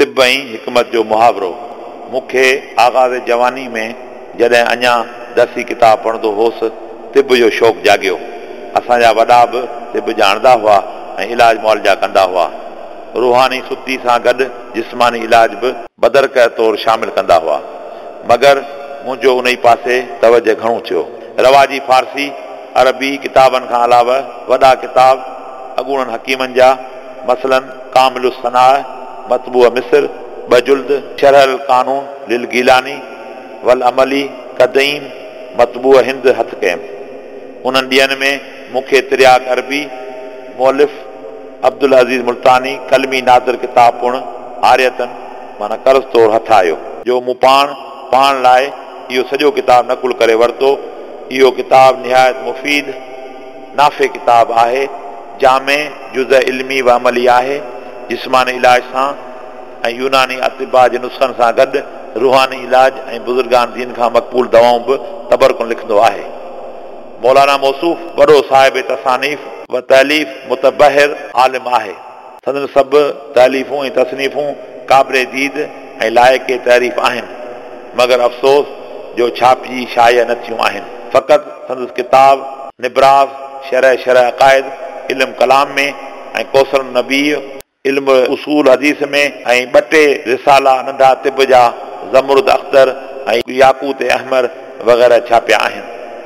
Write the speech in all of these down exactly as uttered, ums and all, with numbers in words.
तिब ऐं हिकमत जो मुहावरो। मूंखे आगाज़ जवानी में जॾहिं अञा दर्सी किताब पढ़ंदो होसि तिब जो शौक़ु जाॻियो। असांजा वॾा बि तिब ॼाणंदा हुआ ऐं इलाज मुआलजा कंदा हुआ। रूहानी सुती सां गॾु जिस्मानी इलाज बि बदरक तौरु शामिल कंदा हुआ, मगर मुंहिंजो उन पासे तवजो घणो थियो। रवाजी फारसी अरबी किताबनि खां अलावा वॾा किताब अॻूणनि हकीमनि जा मसलन कामिलु सना मतबूअ मिस्र बजुल्द शरहल कानून लिल गीलानी वल अमली कदईम मतबूअ हिंद हथ कयमि। उन्हनि ॾींहनि में मूंखे तिरियाक अरबी मौलिफ़ अब्दुल अज़ीज़ मुल्तानी कलमी नादिर किताब पुण आर्यतन माना कर्ज़ तौरु हथ आयो, जो मूं पाण पाण लाइ इहो सॼो किताब नकुल करे वरितो। इहो किताब निहायत मुफ़ीद नाफ़े किताब आहे, जामे जुज़ इल्मी व अमली आहे। जिस्मानी इलाज सां ऐं यूनानी अतिबा जे नुस्ख़नि सां गॾु रूहानी इलाज ऐं बुज़ुर्गान दीन खां मक़बूल दवाऊं बि तबरकुन लिखंदो आहे। मौलाना मौसूफ़ वॾो साहिब तसानीफ़ व तहलीफ़ मुतबहिर आलिम आहे। संदन सभु तहलीफ़ूं ऐं तसनीफ़ूं क़ाबिले दीद ऐं लाइक़े तहरीफ़ आहिनि, मगर अफ़सोस जो छापी शाया न थियूं आहिनि। फ़क़ति संदस किताब निबराज़ शरह शरह अक़ाइद इल्म कलाम में ऐं कौसर नबी इल्म उसूल हदीस में ऐं ॿ टे रिसाला नंढा तिब जा ज़मरुद अख्तर ऐं याकूत अहमर वग़ैरह छापिया आहिनि।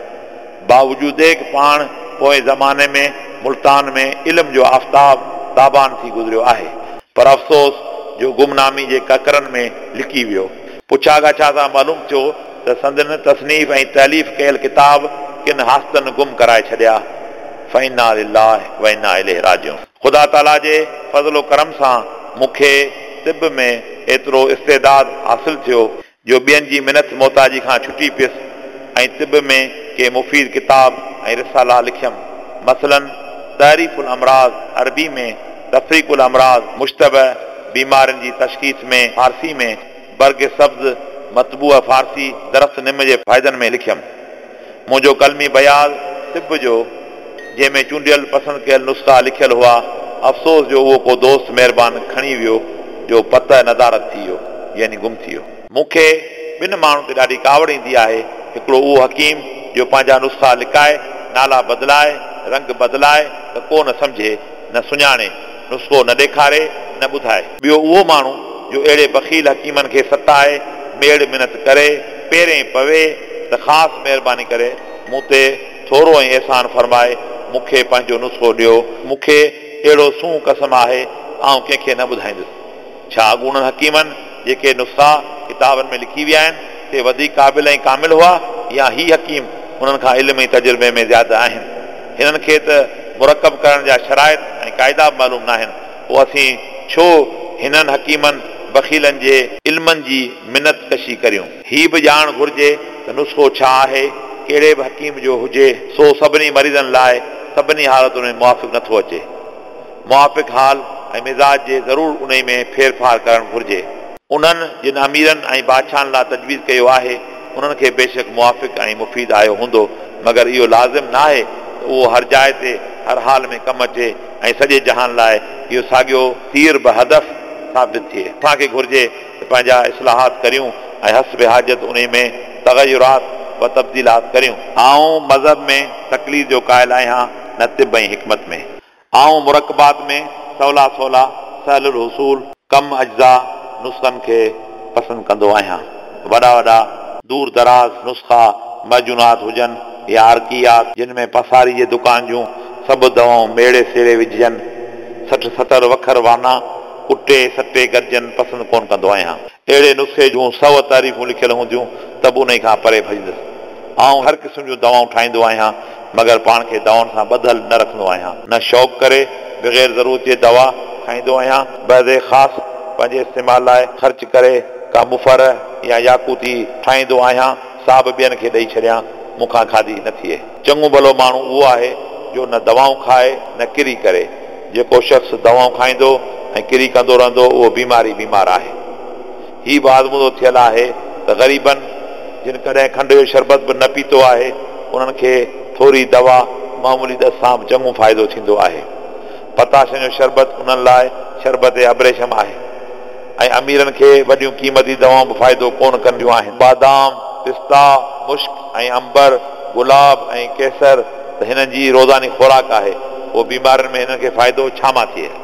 बावजूदि पाण पोइ ज़माने में मुल्तान में इल्म जो आफ़्ताब ताबान थी गुज़रियो आहे, पर अफ़सोस जो गुमनामी जे ककरनि में लिकी वियो। पुछा ॻाछा सां मालूम थियो त संदन तसनीफ़ ऐं तहलीफ़ कयल किताब किन हास्तनि गुम कराए छॾिया। फ़इन्ना लिल्लाहि व इन्ना इलैहि राजिऊन। ख़ुदा ताला जे फज़लो करम सां मूंखे तिब में एतिरो इस्तेदाद हासिल थियो जो ॿियनि जी मिनत मोहताजी खां छुटी पियुसि ऐं तिब में के मुफ़ीद किताब ऐं रिसाला लिखियमि। मसलन तहरीफ़ुल अमराज़ अरबी में, तफ़रीक़ुल अमराज़ मुश्तबह बीमारियुनि जी तशख़ीस में फारसी में, बर्ग सब्ज़ मतबूअ फारसी दरख़्त निम जे फ़ाइदनि में लिखियमि। मुंहिंजो कलमी बयान तिब जो जंहिंमें चूंडियल पसंदि कयल नुस्ख़ा लिखियल हुआ, अफ़सोस जो उहो को दोस्त महिरबानी खणी वियो जो पत नदारत थी वियो, यानी गुम थी वियो। मूंखे ॿिनि माण्हुनि ते ॾाढी कावड़ ईंदी आहे। हिकिड़ो उहो हकीम जो पंहिंजा नुस्ख़ा लिकाए, नाला बदिलाए, रंग बदिलाए त को न सम्झे न सुञाणे, नुस्ख़ो न ॾेखारे न ॿुधाए। ॿियो उहो माण्हू जो अहिड़े बख़ील हकीमनि खे सताए, मेड़ मिनत करे, पेरें पवे त ख़ासि महिरबानी करे मूं ते थोरो ऐं अहसान फरमाए मूंखे पंहिंजो नुस्ख़ो ॾियो। मूंखे अहिड़ो सूं कसम आहे आउं कंहिंखे न ॿुधाईंदुसि। छा अॻूणनि हकीमनि जेके नुस्ख़ा किताबनि में लिखी विया आहिनि से वधीक क़ाबिल ऐं कामिल हुआ, या ही हकीम उन्हनि खां इल्म ऐं तजुर्बे में ज़्यादा आहिनि? हिननि खे त मुरकब करण जा शराइत ऐं क़ाइदा बि मालूम न आहिनि, पोइ असीं छो हिननि हकीमनि बख़ीलनि जे इल्मनि जी मिनत कशी करियूं? ही बि ॼाण घुर्जे त नुस्ख़ो छा आहे, कहिड़े बि हकीम जो हुजे, सो सभिनी मरीज़नि लाइ सभिनी हालतुनि में मुआफ़िक़ नथो अचे। मुआफ़िक़ हाल ऐं मिज़ाज जे ज़रूरु उन में फेरफार करणु घुर्जे। उन्हनि जिन अमीरनि ऐं बादशाहनि लाइ तजवीज़ कयो आहे उन्हनि खे बेशक मुआफ़िक़ ऐं मुफ़ीद आयो हूंदो, मगर इहो लाज़िम न आहे त उहो हर जाइ ते हर हाल में कमु अचे ऐं सॼे जहान लाइ इहो साॻियो तीर बि हदफ़ साबित थिए। असांखे घुर्जे त पंहिंजा इस्लाहात करियूं ऐं हस्ब हाजत उन में तग़युरात व तब्दीलात करियूं। आऊं मज़हब में तकलीफ़ जो क़ाइल आहियां, न तिब ऐं हिकमत में। आऊं मुरकबात में सवला सवला सहलुल हुसूल कम अज्जा नुस्ख़नि खे पसंदि कंदो आहियां। वॾा वॾा दूर दराज़ नुस्ख़ा मजूनात हुजनि या अर्कियात जिन में पसारी जे दुकान जूं सभु दवाऊं मेड़े सेड़े विझजनि, सठि सतरि वखर वाना कुटे सटे गॾिजनि पसंदि कोन कंदो आहियां। अहिड़े नुस्ख़े जूं सौ तारीफ़ूं लिखियल हूंदियूं त बि उन खां परे भॼंदुसि। आउं हर क़िस्म जूं दवाऊं ठाहींदो आहियां, मगर पाण खे दवाउनि सां ॿधल न रखंदो आहियां। न शौक़ु करे बग़ैर ज़रूरत जे दवा खाईंदो आहियां। बहदे ख़ासि पंहिंजे इस्तेमाल लाइ ख़र्च करे का मुफ़र या याकूती ठाहींदो आहियां, साहब ॿियनि खे ॾेई छॾियां, मूंखां खाधी न थिए। चङो भलो माण्हू उहो आहे जो न दवाऊं खाए न किरी करे। जेको शख़्स दवाऊं खाईंदो ऐं किरी कंदो रहंदो उहो बीमारी बीमार आहे। हीउ बि आज़मूदो थियल आहे त ग़रीबनि जिन कॾहिं खंड जो शरबत बि न पीतो आहे उन्हनि खे थोरी दवा मामूली ॾस सां बि चङो फ़ाइदो थींदो आहे। पताशनि जो शरबत उन्हनि लाइ शरबत अबरेशम आहे ऐं अमीरनि खे वॾियूं क़ीमती दवाऊं बि फ़ाइदो कोन कंदियूं आहिनि। बादाम, पिस्ता, मुश्क ऐं अंबर, गुलाब ऐं केसर त हिननि जी रोज़ानी खुराक आहे। उहो बीमारियुनि में हिननि खे फ़ाइदो छा मां थिए।